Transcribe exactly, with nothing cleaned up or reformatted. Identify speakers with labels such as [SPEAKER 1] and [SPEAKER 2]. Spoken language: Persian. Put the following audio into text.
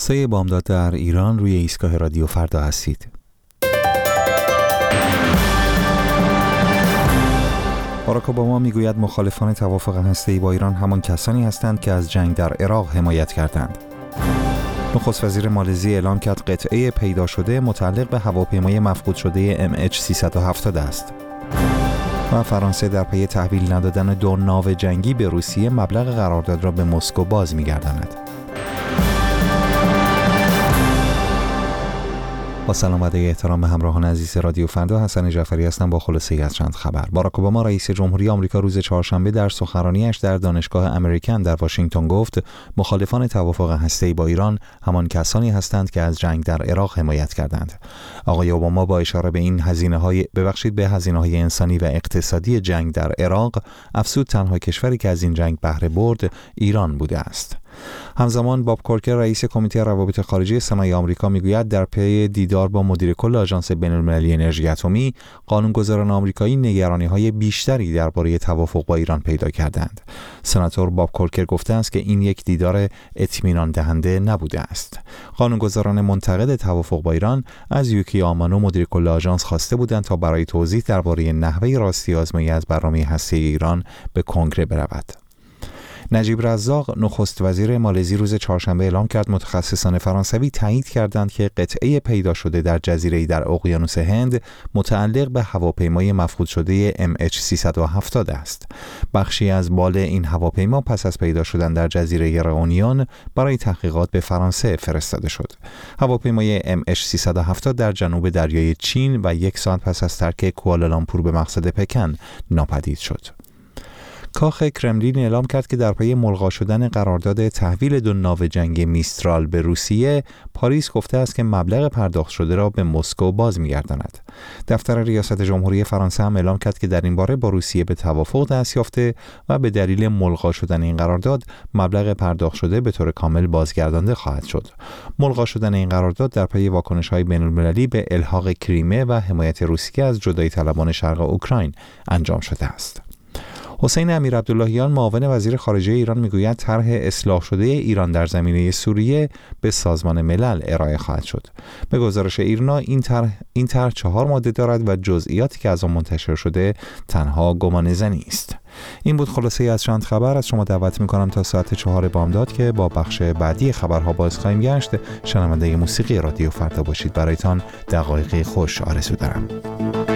[SPEAKER 1] سه بامداد در ایران، روی ایستگاه رادیو فردا هستید. باراک اوباما میگوید مخالفان توافق هسته‌ای با ایران همان کسانی هستند که از جنگ در عراق حمایت کردند. نخست وزیر مالزی اعلام کرد قطعه پیدا شده متعلق به هواپیمای مفقود شده ام اچ سیصد و هفتاد است. و فرانسه در پی تحویل ندادن دو ناو جنگی به روسیه مبلغ قرارداد را به مسکو باز می‌گرداند. با سلام و احترام به همراهان عزیز رادیو فردا، حسن جعفری هستم با خلاصه‌ای از چند خبر. باراک اوباما رئیس جمهوری آمریکا روز چهارشنبه در سخنرانیش در دانشگاه امریکن در واشنگتن گفت مخالفان توافق هسته‌ای با ایران همان کسانی هستند که از جنگ در عراق حمایت کردند. آقای اوباما با اشاره به این هزینه‌های ببخشید به هزینه‌های انسانی و اقتصادی جنگ در عراق افزود تنها کشوری که از این جنگ بهره برد ایران بوده است. همزمان باب کورکر رئیس کمیته روابط خارجی سنای آمریکا میگوید در پی دیدار با مدیر کل آژانس بین‌المللی انرژی اتمی، قانونگذاران آمریکایی نگرانی‌های بیشتری درباره توافق با ایران پیدا کردند. سناتور باب کورکر گفته است که این یک دیدار اطمینان دهنده نبوده است. قانونگذاران منتقد توافق با ایران از یوکی آمانو مدیر کل آژانس خواسته بودند تا برای توضیح درباره نحوه راستی آزمایی از برنامه هسته‌ای ایران به کنگره برود. نجیب رزاق نخست وزیر مالزی روز چهارشنبه اعلام کرد متخصصان فرانسوی تایید کردند که قطعه پیدا شده در جزیره‌ای در اقیانوس هند متعلق به هواپیمای مفقود شده ام اچ سیصد و هفتاد است. بخشی از بال این هواپیما پس از پیدا شدن در جزیره رئونیون برای تحقیقات به فرانسه فرستاده شد. هواپیمای ام اچ سیصد و هفتاد در جنوب دریای چین و یک ساعت پس از ترک کوالالامپور به مقصد پکن ناپدید شد. کاخ کرملین اعلام کرد که در پی ملغا شدن قرارداد تحویل دو ناو جنگی میسترال به روسیه، پاریس گفته است که مبلغ پرداخت شده را به مسکو باز می‌گرداند. دفتر ریاست جمهوری فرانسه هم اعلام کرد که در این باره با روسیه به توافق دست یافته و به دلیل ملغا شدن این قرارداد مبلغ پرداخت شده به طور کامل بازگردانده خواهد شد. ملغا شدن این قرارداد در پی واکنش‌های بین‌المللی به الحاق کریمه و حمایت روسیه از جدایی طلبان شرق اوکراین انجام شده است. حسین امیرعبداللهیان معاون وزیر خارجه ایران میگوید طرح اصلاح شده ایران در زمینه سوریه به سازمان ملل ارائه خواهد شد. به گزارش ایرنا این طرح این طرح چهار ماده دارد و جزئیاتی که از آن منتشر شده تنها گمانه‌زنی است. این بود خلاصه از چند خبر. از شما دعوت می‌کنم تا ساعت چهار بامداد که با بخش بعدی خبرها باز خواهیم گشت شنونده موسیقی رادیو فردا باشید. برایتان دقایقی خوش آرزو دارم.